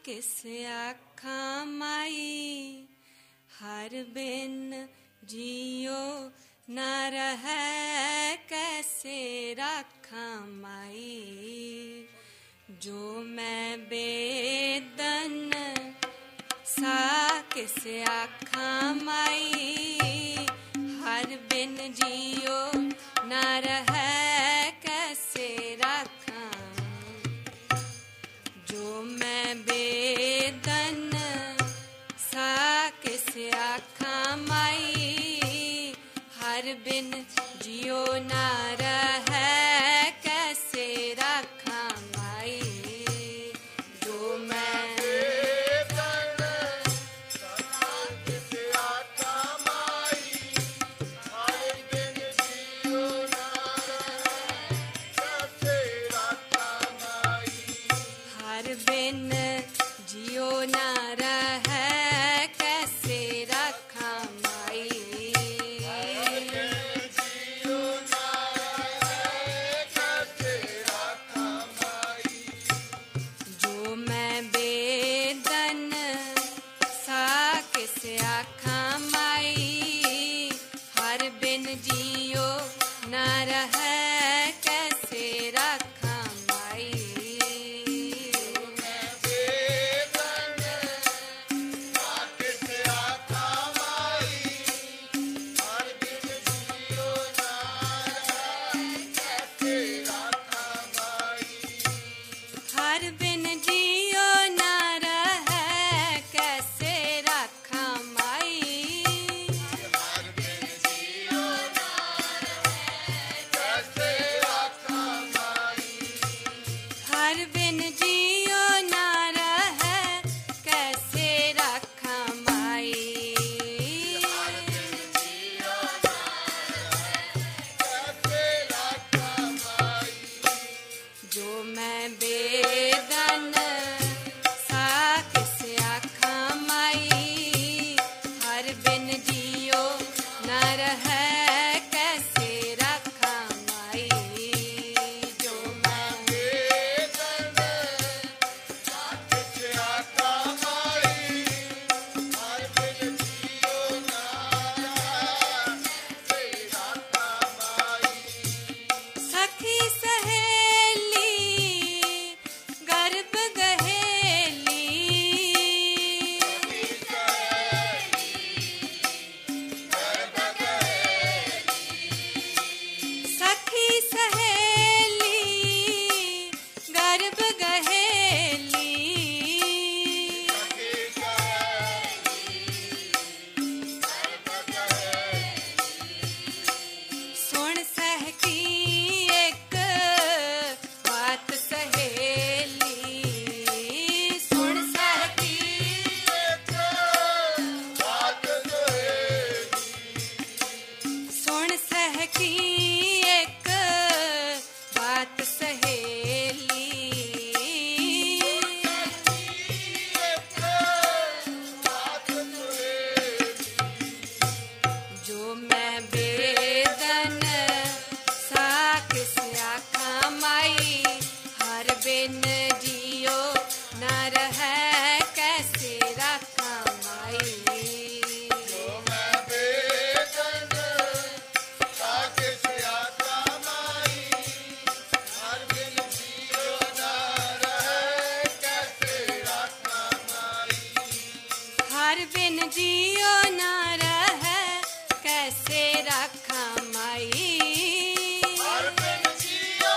किसे आखां माई, हर बिन जियो न रहे कैसे राखां माई। जो मैं बेदन सा किसे आखां माई, हर बिन जियो न रहे कैसे राखां। जो मैं बेदन सा किसे आखां माई, हर बिन जियो न रहे कैसे राखां माई। जो मैं बेदन सा किसे आखां माई, हर बिन जियो न रहे कैसे राखां माई। हर बिन जियो न रहे कैसे राखां माई। जो मैं बेदन सा किसे आखां माई, हर बिन जियो न रहे कैसे राखां माई। हर बिन जियो न रहे कैसे राखां माई। हर बिन जियो न रहे कैसे राखां माई। हर बिन जियो न रहे कैसे राखां माई। हर बिन जियो न रहे कैसे राखां माई। जो मैं बेदन सा किसे आखां माई, हर बिन जियो न रहे कैसे राखां माई। जो मैं बेदन सा किसे आखां माई, हर बिन जियो न रहे कैसे राखां माई। सखी सहेली गर्भ गहेली, सखी सहेली गर्भ गहेली। सुन सहकी एक बात सहेली, सुन सहकी एक बात सहेली। सुन सहकी एक बात सहेली। जो मैं बेदन सा किसे आखां माई, हर बिन जियो न रहे कैसे राखां माई। जो मैं बेदन सा किसे आखां माई, हर बिन जियो न रहे कैसे राखां माई। हर बिन जियो न रहे कैसे राखां माई। हर बिन जियो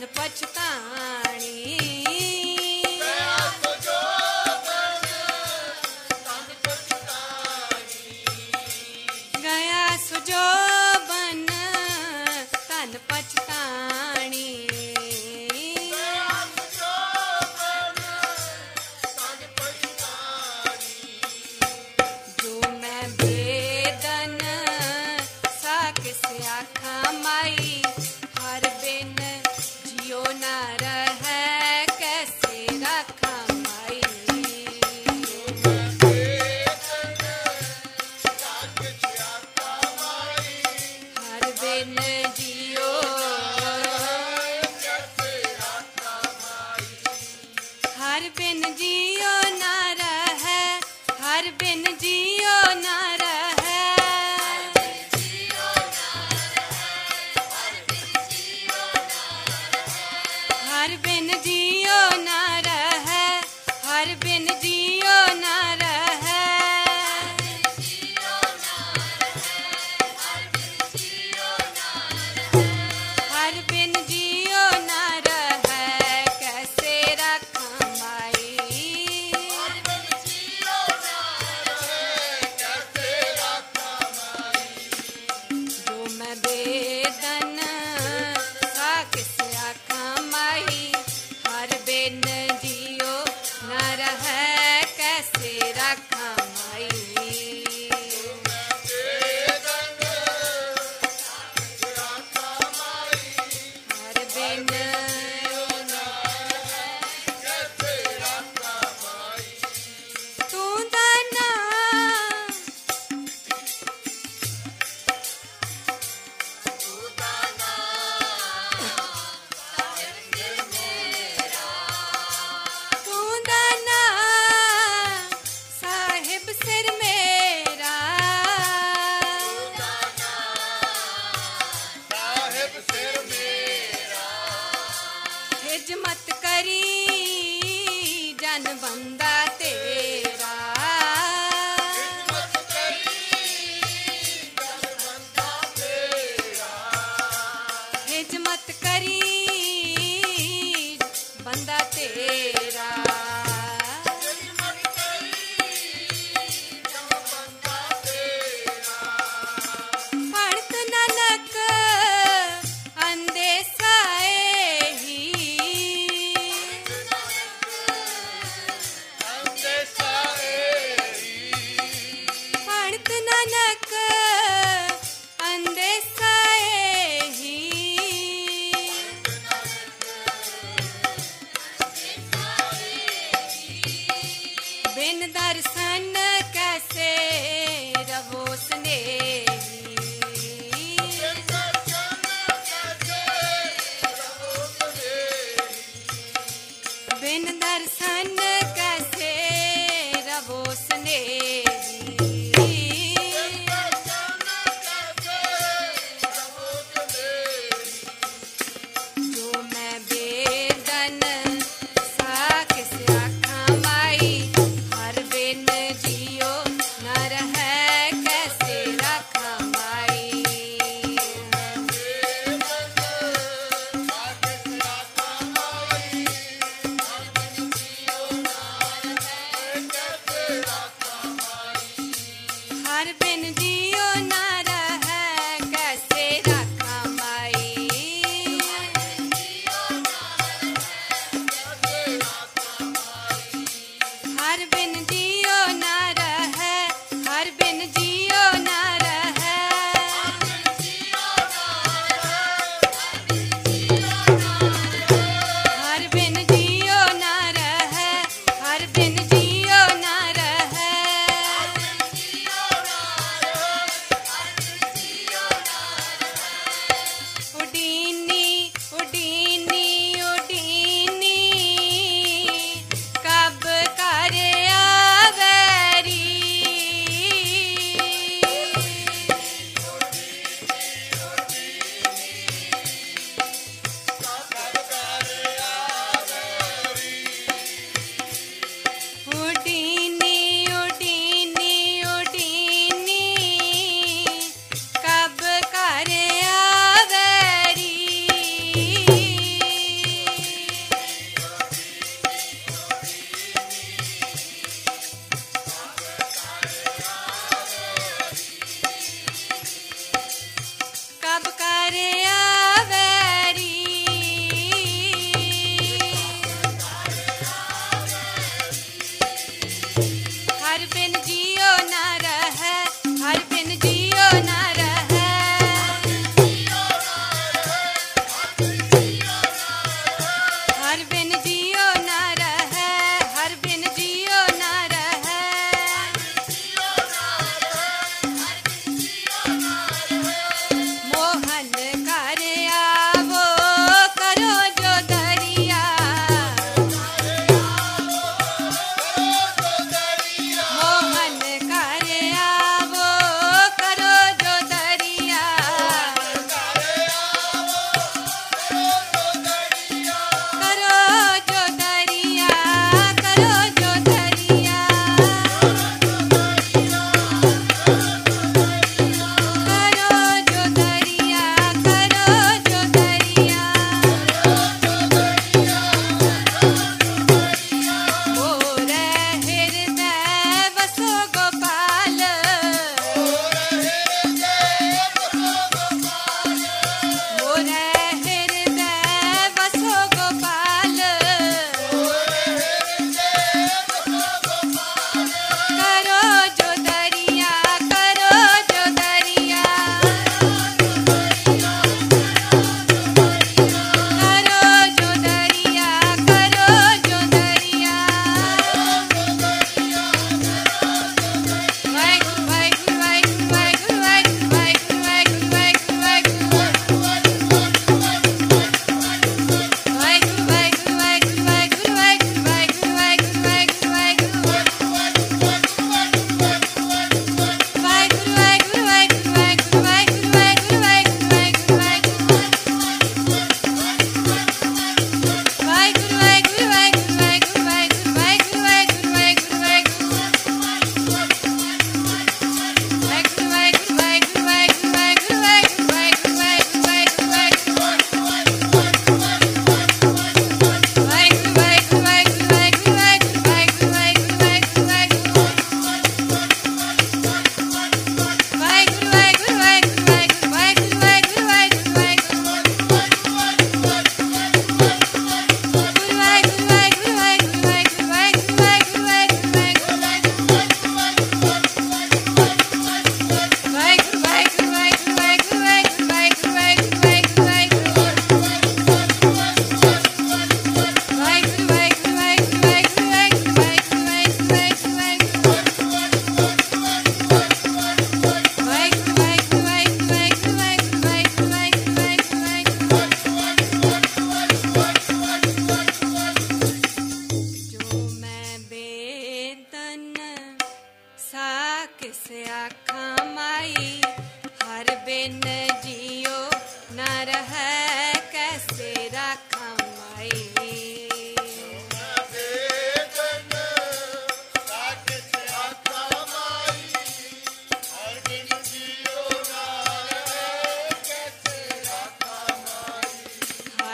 तन पछताणी गया सुजो बन तन पछताणी जो मैं बेदन सा किसे आखा माई हर बिन जियो ना रहे कैसे रखा माई हर बिन जियो हर बिन जियो ना रहे हर बिन जियो ना रहे हर बिन जियो ना रहे हर बिन जियो ना रहे हर बिन जियो ना रहे कैसे रखा माई जो मैं बेदन सा किसे आखा माई हर बिन जियो ना रहे कैसे रखा माई हर बिन तू दाना तू दाना साहिब सिर मेरा हिजमत करी जन बंदा तेरा हिजमत करी बंदा तेरा पढ़त नानक अंदेसाए ही पढ़त नानक अंदेसाए ही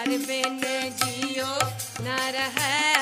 हर बिन जियो न रहे।